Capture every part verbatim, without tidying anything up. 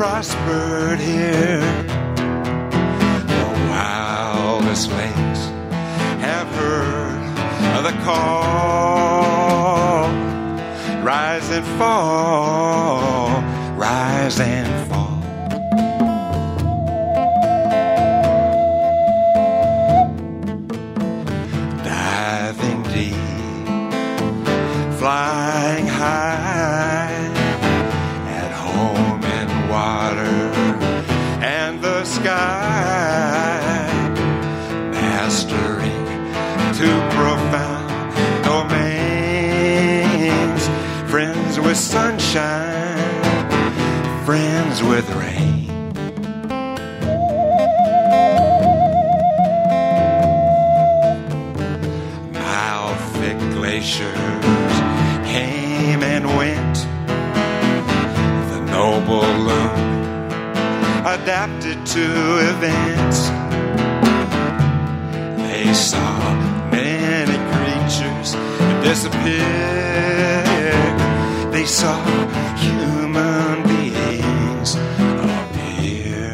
prospered here. The wildest lakes have heard of the call. Rise and fall, rise and fall. Diving deep, flying high, at home in water and the sky, mastering two profound domains, friends with sunshine, friends with rain. Mile thick glaciers came and went. The noble loon adapted to events. They saw many creatures disappear. They saw human beings appear.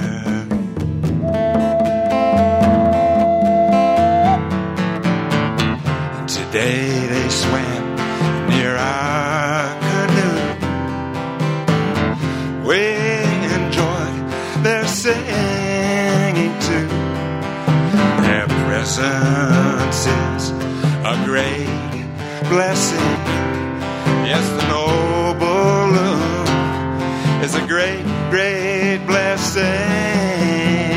And today they swam near our canoe. We enjoyed their singing too. Their presence is a great blessing. Yes, the noble loon is a great, great blessing.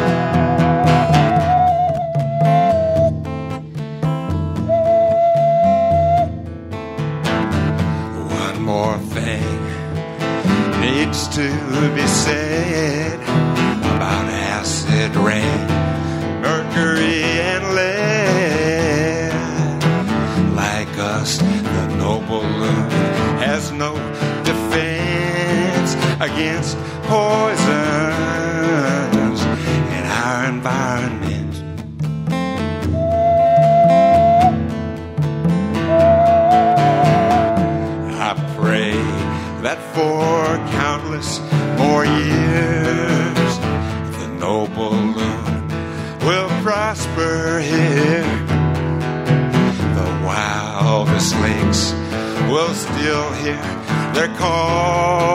One more thing needs to be said about acid rain, mercury and lead. Like us, the noble loon has no defense against poisons in our environment. I pray that for countless more years, the noble loon will prosper here. Wildest lakes will still hear their call.